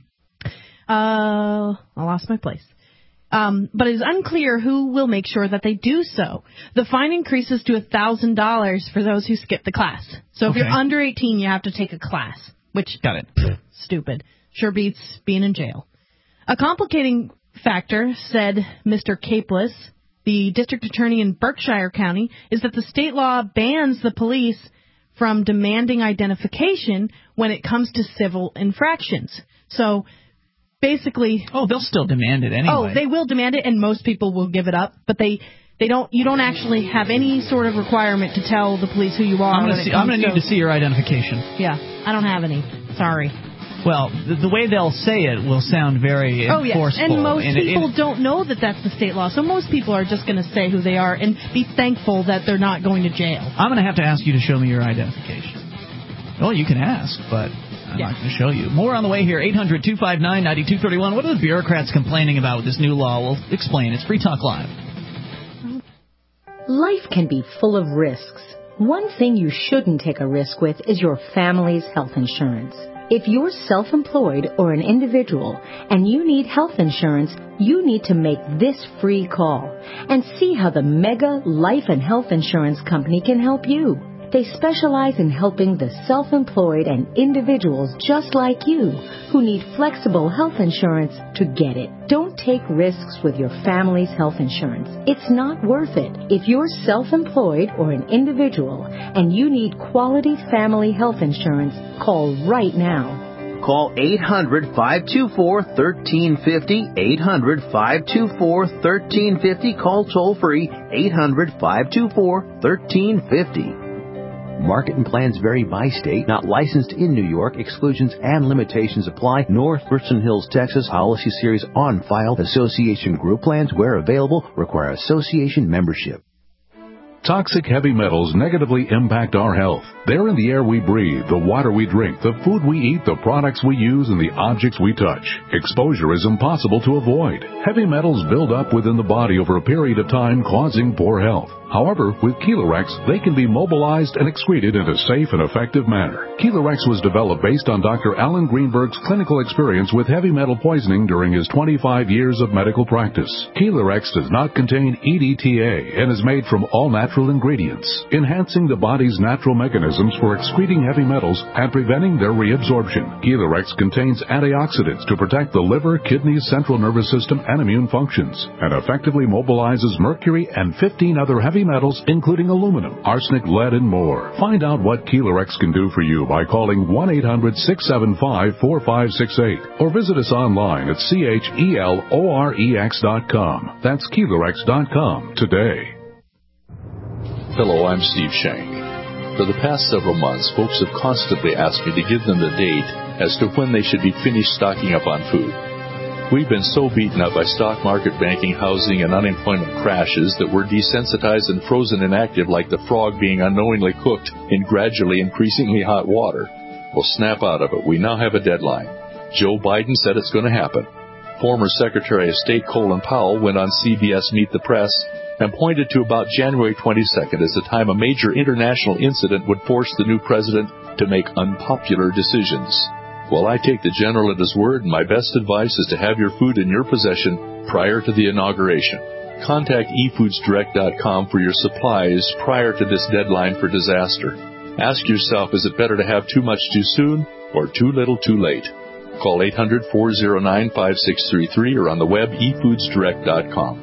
I lost my place. But it is unclear who will make sure that they do so. The fine increases to $1,000 for those who skip the class. So if you're under 18, you have to take a class, which got it. Stupid. Sure beats being in jail. A complicating factor, said Mr. Capeless, the district attorney in Berkshire County, is that the state law bans the police from demanding identification when it comes to civil infractions. So basically, they'll still demand it anyway. Oh, they will demand it, and most people will give it up, but they don't. You don't actually have any sort of requirement to tell the police who you are. I'm going to need to see your identification. Yeah, I don't have any. Sorry. Well, the way they'll say it will sound very enforceable. And most people don't know that that's the state law, so most people are just going to say who they are and be thankful that they're not going to jail. I'm going to have to ask you to show me your identification. Well, you can ask, but I'm not going to show you. More on the way here. 800-259-9231. What are the bureaucrats complaining about with this new law? We'll explain. It's Free Talk Live. Life can be full of risks. One thing you shouldn't take a risk with is your family's health insurance. If you're self-employed or an individual and you need health insurance, you need to make this free call and see how the Mega Life and Health Insurance Company can help you. They specialize in helping the self-employed and individuals just like you who need flexible health insurance to get it. Don't take risks with your family's health insurance. It's not worth it. If you're self-employed or an individual and you need quality family health insurance, call right now. Call 800-524-1350, 800-524-1350. Call toll-free, 800-524-1350. Market and plans vary by state. Not licensed in New York. Exclusions and limitations apply. North Richland Hills, Texas. Policy series on file. Association group plans, where available, require association membership. Toxic heavy metals negatively impact our health. They're in the air we breathe, the water we drink, the food we eat, the products we use, and the objects we touch. Exposure is impossible to avoid. Heavy metals build up within the body over a period of time, causing poor health. However, with Kelorex, they can be mobilized and excreted in a safe and effective manner. Kelorex was developed based on Dr. Alan Greenberg's clinical experience with heavy metal poisoning during his 25 years of medical practice. Kelorex does not contain EDTA and is made from all natural ingredients, enhancing the body's natural mechanisms for excreting heavy metals and preventing their reabsorption. Kelorex contains antioxidants to protect the liver, kidneys, central nervous system, and immune functions, and effectively mobilizes mercury and 15 other heavy metals, including aluminum, arsenic, lead, and more. Find out what Kelorex can do for you by calling 1-800-675-4568 or visit us online at CHELOREX.com. That's Kelorex.com today. Hello, I'm Steve Shank. For the past several months, folks have constantly asked me to give them the date as to when they should be finished stocking up on food. We've been so beaten up by stock market, banking, housing, and unemployment crashes that we're desensitized and frozen inactive like the frog being unknowingly cooked in gradually increasingly hot water. Well, snap out of it. We now have a deadline. Joe Biden said it's going to happen. Former Secretary of State Colin Powell went on CBS Meet the Press and pointed to about January 22nd as the time a major international incident would force the new president to make unpopular decisions. Well, I take the general at his word, and my best advice is to have your food in your possession prior to the inauguration. Contact eFoodsDirect.com for your supplies prior to this deadline for disaster. Ask yourself, is it better to have too much too soon or too little too late? Call 800-409-5633 or on the web eFoodsDirect.com.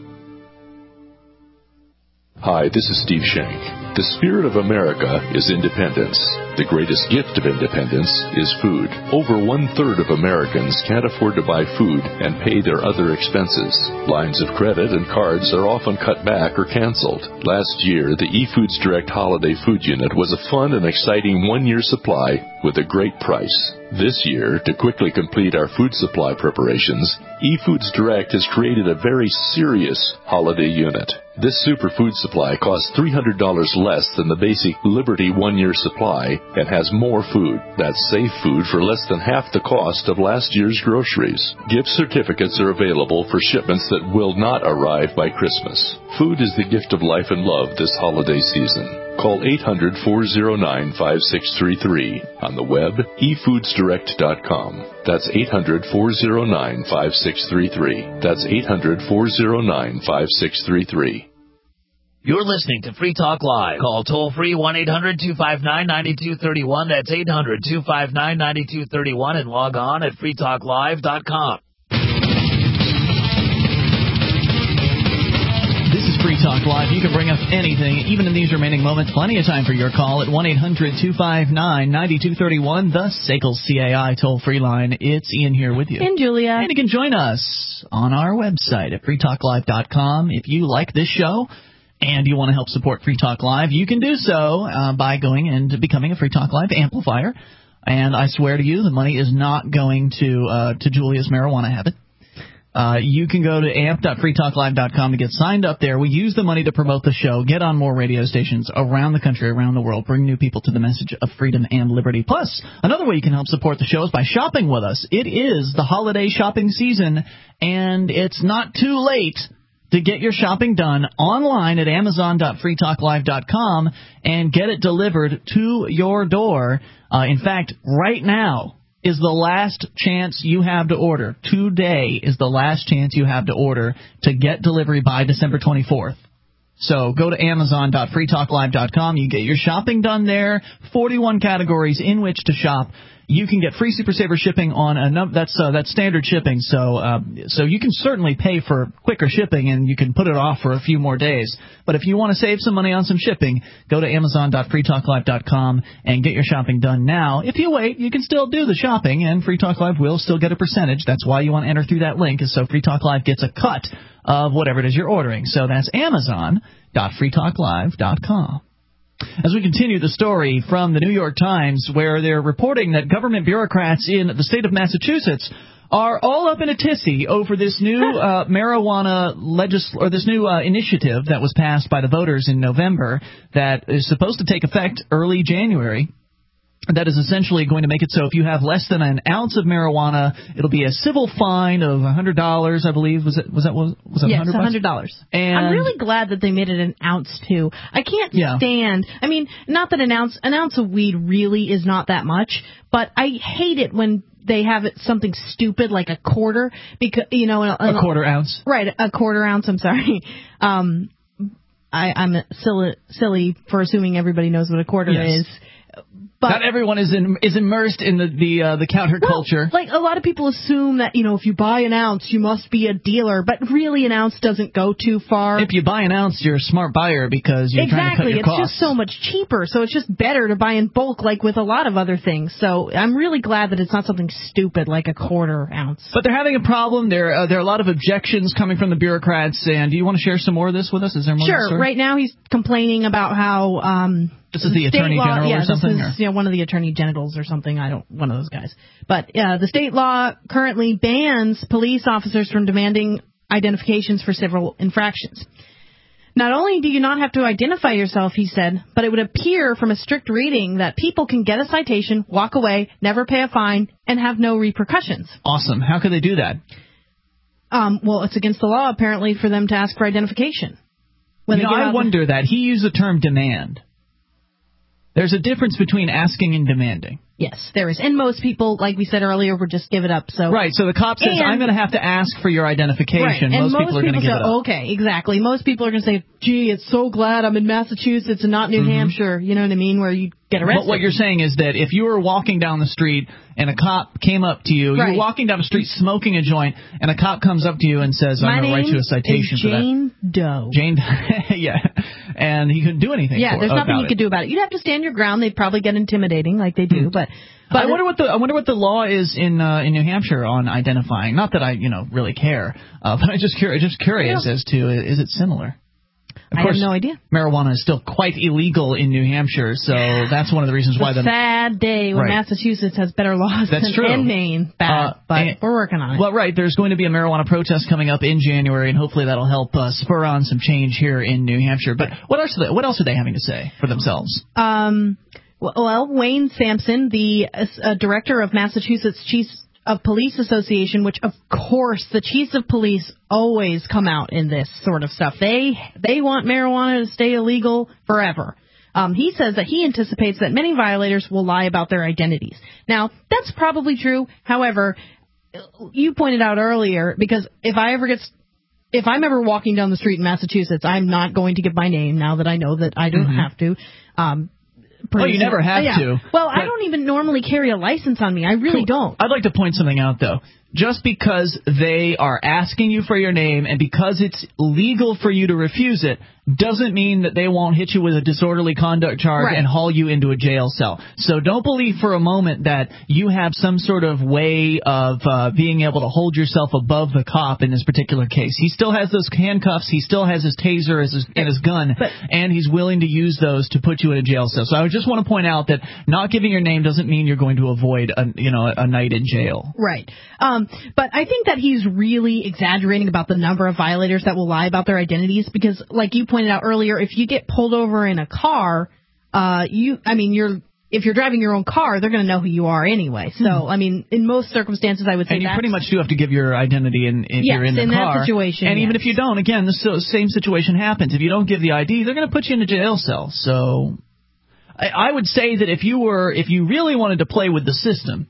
Hi, this is Steve Shank. The spirit of America is independence. The greatest gift of independence is food. Over 1/3 of Americans can't afford to buy food and pay their other expenses. Lines of credit and cards are often cut back or canceled. Last year, the eFoods Direct Holiday Food Unit was a fun and exciting one-year supply with a great price. This year, to quickly complete our food supply preparations, eFoods Direct has created a very serious holiday unit. This superfood supply costs $300 less than the basic Liberty one-year supply and has more food. That's safe food for less than half the cost of last year's groceries. Gift certificates are available for shipments that will not arrive by Christmas. Food is the gift of life and love this holiday season. Call 800-409-5633. On the web, eFoodsDirect.com. That's 800-409-5633. That's 800-409-5633. You're listening to Free Talk Live. Call toll-free 1-800-259-9231. That's 800-259-9231. And log on at freetalklive.com. This is Free Talk Live. You can bring up anything, even in these remaining moments. Plenty of time for your call at 1-800-259-9231, the SACL CAI toll-free line. It's Ian here with you. And Julia. And you can join us on our website at freetalklive.com. If you like this show and you want to help support Free Talk Live, you can do so by going and becoming a Free Talk Live amplifier. And I swear to you, the money is not going to Julia's marijuana habit. You can go to amp.freetalklive.com to get signed up there. We use the money to promote the show, get on more radio stations around the country, around the world, bring new people to the message of freedom and liberty. Plus, another way you can help support the show is by shopping with us. It is the holiday shopping season, and it's not too late to get your shopping done online at amazon.freetalklive.com and get it delivered to your door. In fact, right now is the last chance you have to order. Today is the last chance you have to order to get delivery by December 24th. So go to amazon.freetalklive.com. You get your shopping done there. 41 categories in which to shop. You can get free Super Saver shipping on that's standard shipping. So you can certainly pay for quicker shipping, and you can put it off for a few more days. But if you want to save some money on some shipping, go to amazon.freetalklive.com and get your shopping done now. If you wait, you can still do the shopping, and Free Talk Live will still get a percentage. That's why you want to enter through that link, is so Free Talk Live gets a cut of whatever it is you're ordering. So that's amazon.freetalklive.com. As we continue the story from the New York Times, where they're reporting that government bureaucrats in the state of Massachusetts are all up in a tizzy over this new marijuana initiative that was passed by the voters in November that is supposed to take effect early January. That is essentially going to make it so if you have less than an ounce of marijuana, it'll be a civil fine of $100, I believe. Was it yes, $100? And I'm really glad that they made it an ounce too. I can't stand. I mean, not that an ounce of weed really is not that much, but I hate it when they have it something stupid like a quarter, because a quarter ounce. Right, a quarter ounce. I'm sorry. I'm silly for assuming everybody knows what a quarter is. But not everyone is immersed in the counterculture. Well, like a lot of people assume that if you buy an ounce, you must be a dealer, but really an ounce doesn't go too far. If you buy an ounce, you're a smart buyer because you're trying to cut your costs. It's just so much cheaper, so it's just better to buy in bulk, like with a lot of other things. So I'm really glad that it's not something stupid like a quarter ounce. But they're having a problem. There are a lot of objections coming from the bureaucrats. And do you want to share some more of this with us? Is there more? Sure. Right now he's complaining about how this is the Attorney General or something? This is one of the Attorney Generals or something. One of those guys. But the state law currently bans police officers from demanding identifications for civil infractions. Not only do you not have to identify yourself, he said, but it would appear from a strict reading that people can get a citation, walk away, never pay a fine, and have no repercussions. Awesome. How could they do that? Well, it's against the law, apparently, for them to ask for identification. I wonder that. He used the term demand. There's a difference between asking and demanding. Yes, there is. And most people, like we said earlier, would just give it up. So right, so the cop says, I'm going to have to ask for your identification. Right. And most people are going to give it up. Okay, exactly. Most people are going to say, gee, it's so glad I'm in Massachusetts and not New Hampshire. You know what I mean? Where you get arrested. But what you're saying is that if you were walking down the street and a cop came up to you, you're walking down the street smoking a joint, and a cop comes up to you and says, I'm going to write you a citation for that. Jane Doe. Yeah. And he couldn't do anything there's nothing you could do about it. You'd have to stand your ground. They'd probably get intimidating like they do, but I wonder what the law is in New Hampshire on identifying. Not that I really care, but I'm just curious as to is it similar. Of course, I have no idea. Marijuana is still quite illegal in New Hampshire, so that's one of the reasons why the sad day when Massachusetts has better laws than Maine. But we're working on it. Well, right. There's going to be a marijuana protest coming up in January, and hopefully that'll help spur on some change here in New Hampshire. But what else are they having to say for themselves? Well, Wayne Sampson, the director of Massachusetts Chiefs of Police Association, which of course the chiefs of police always come out in this sort of stuff. They want marijuana to stay illegal forever. He says that he anticipates that many violators will lie about their identities. Now, that's probably true. However, you pointed out earlier, because if I'm ever walking down the street in Massachusetts, I'm not going to give my name now that I know that I don't have to. Well, you never have to. Well, I don't even normally carry a license on me. I really don't. I'd like to point something out, though. Just because they are asking you for your name and because it's legal for you to refuse it doesn't mean that they won't hit you with a disorderly conduct charge and haul you into a jail cell. So don't believe for a moment that you have some sort of way of being able to hold yourself above the cop in this particular case. He still has those handcuffs. He still has his taser and his gun, and he's willing to use those to put you in a jail cell. So I just want to point out that not giving your name doesn't mean you're going to avoid a night in jail. Right. But I think that he's really exaggerating about the number of violators that will lie about their identities because, like you pointed out earlier, if you get pulled over in a car, if you're driving your own car, they're going to know who you are anyway. So, I mean, in most circumstances, I would say and you pretty much do have to give your identity if you're in the car. That situation. And even if you don't, again, the same situation happens. If you don't give the ID, they're going to put you in a jail cell. So I would say that if you really wanted to play with the system,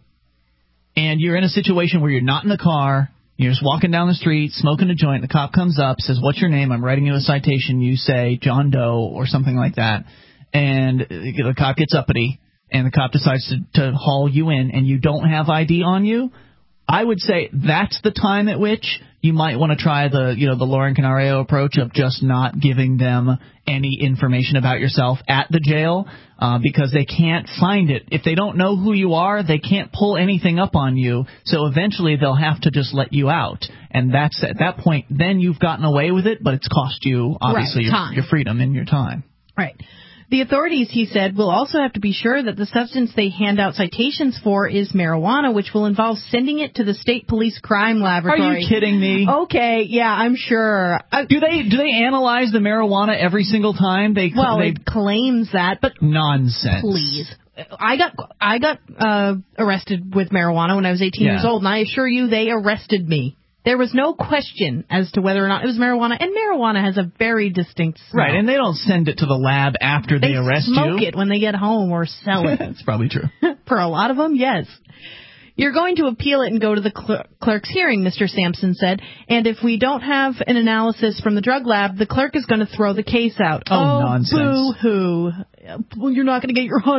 and you're in a situation where you're not in the car, you're just walking down the street, smoking a joint, the cop comes up, says, what's your name? I'm writing you a citation. You say John Doe or something like that. And the cop gets uppity, and the cop decides to haul you in, and you don't have ID on you. I would say that's the time at which you might want to try the Lauren Canario approach of just not giving them any information about yourself at the jail because they can't find it. If they don't know who you are, they can't pull anything up on you. So eventually they'll have to just let you out. And that's at that point, then you've gotten away with it, but it's cost you, obviously, your freedom and your time. Right. The authorities, he said, will also have to be sure that the substance they hand out citations for is marijuana, which will involve sending it to the state police crime laboratory. Are you kidding me? Okay, yeah, I'm sure. Do they analyze the marijuana every single time? It claims that, but nonsense. Please. I got arrested with marijuana when I was 18 years old, and I assure you they arrested me. There was no question as to whether or not it was marijuana, and marijuana has a very distinct smell. Right, and they don't send it to the lab after they arrest you. They smoke it when they get home or sell it. That's probably true. For a lot of them, yes. You're going to appeal it and go to the clerk's hearing, Mr. Sampson said, and if we don't have an analysis from the drug lab, the clerk is going to throw the case out. Oh, nonsense. Boo-hoo. Well, you're not going to get your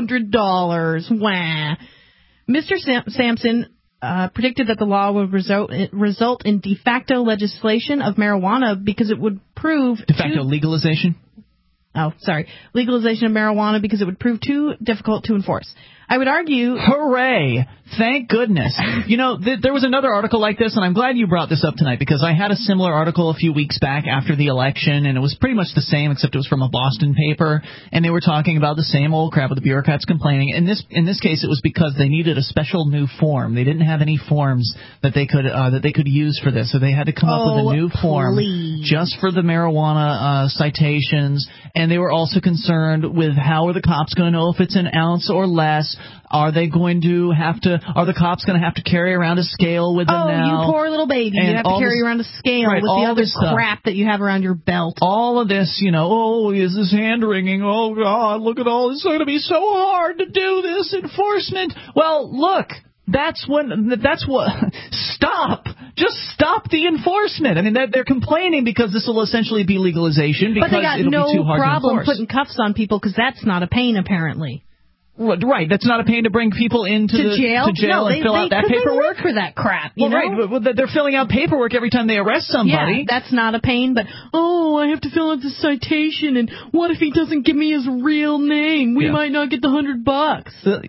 $100. Wah. Mr. Sampson predicted that the law would result in de facto legislation of marijuana because it would prove... De facto legalization? Legalization of marijuana because it would prove too difficult to enforce. I would argue... Hooray! Thank goodness. There was another article like this, and I'm glad you brought this up tonight, because I had a similar article a few weeks back after the election, and it was pretty much the same, except it was from a Boston paper, and they were talking about the same old crap with the bureaucrats complaining. In this case, it was because they needed a special new form. They didn't have any forms that they could use for this, so they had to come up with a new form just for the marijuana citations, and they were also concerned with how are the cops going to know if it's an ounce or less. Are they going to have to? Are the cops going to have to carry around a scale with them now? Oh, you poor little baby! And you have to carry around a scale with the other crap that you have around your belt. All of this, is this hand wringing? Oh God, look at all this! It's going to be so hard to do this enforcement. Well, look. That's what. Stop. Just stop the enforcement. I mean, they're complaining because this will essentially be legalization because but they got it'll be too hard to enforce. No problem putting cuffs on people because that's not a pain, apparently. Right, that's not a pain to bring people into jail no, and fill out that paperwork for that crap. You know? Right, but they're filling out paperwork every time they arrest somebody. Yeah, that's not a pain. But I have to fill out the citation, and what if he doesn't give me his real name? We might not get the $100.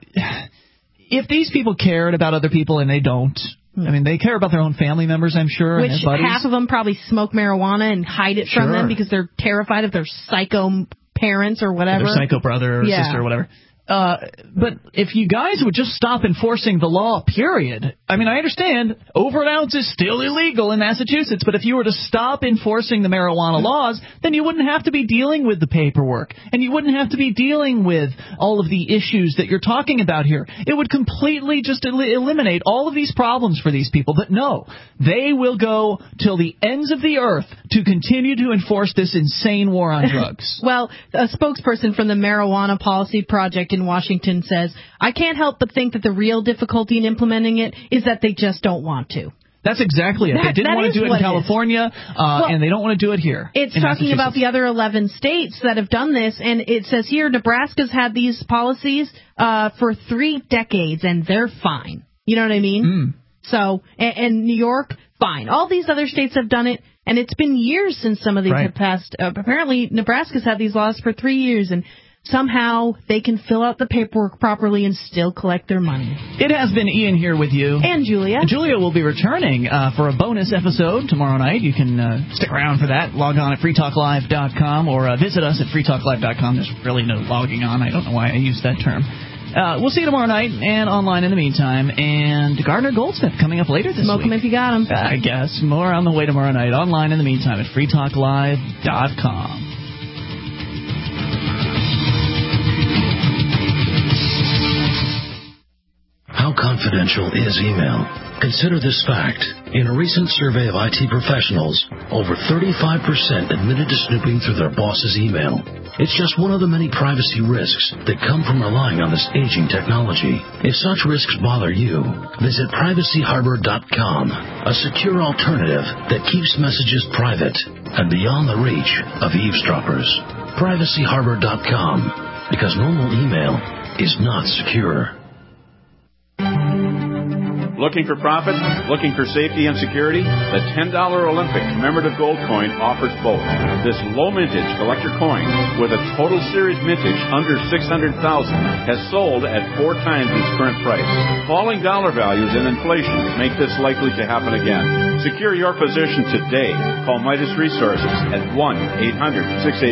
If these people cared about other people and they don't, I mean, they care about their own family members, I'm sure. Which and their buddies. Half of them probably smoke marijuana and hide it from them because they're terrified of their psycho parents or whatever. Their psycho brother or sister or whatever. But if you guys would just stop enforcing the law, period. I mean, I understand over an ounce is still illegal in Massachusetts, but if you were to stop enforcing the marijuana laws, then you wouldn't have to be dealing with the paperwork, and you wouldn't have to be dealing with all of the issues that you're talking about here. It would completely just eliminate all of these problems for these people. But no, they will go till the ends of the earth to continue to enforce this insane war on drugs. Well, a spokesperson from the Marijuana Policy Project in Washington says, I can't help but think that the real difficulty in implementing it is that they just don't want to. That's exactly it. They didn't want to do it in California, and they don't want to do it here. It's talking about the other 11 states that have done this, and it says here Nebraska's had these policies for 3 decades, and they're fine. You know what I mean? So, and New York, fine. All these other states have done it, and it's been years since some of these have passed. Apparently, Nebraska's had these laws for 3 years, and somehow they can fill out the paperwork properly and still collect their money. It has been Ian here with you. And Julia. Julia will be returning for a bonus episode tomorrow night. You can stick around for that. Log on at freetalklive.com or visit us at freetalklive.com. There's really no logging on. I don't know why I used that term. We'll see you tomorrow night and online in the meantime. And Gardner Goldsmith coming up later this week. Smoke him if you got him. I guess. More on the way tomorrow night. Online in the meantime at freetalklive.com. How confidential is email? Consider this fact. In a recent survey of IT professionals, over 35% admitted to snooping through their boss's email. It's just one of the many privacy risks that come from relying on this aging technology. If such risks bother you, visit privacyharbor.com, a secure alternative that keeps messages private and beyond the reach of eavesdroppers. Privacyharbor.com, because normal email is not secure. Looking for profit? Looking for safety and security? The $10 Olympic commemorative gold coin offers both. This low mintage collector coin with a total series mintage under $600,000 has sold at 4 times its current price. Falling dollar values and inflation make this likely to happen again. Secure your position today. Call Midas Resources at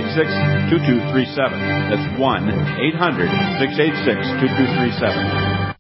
1-800-686-2237. That's 1-800-686-2237.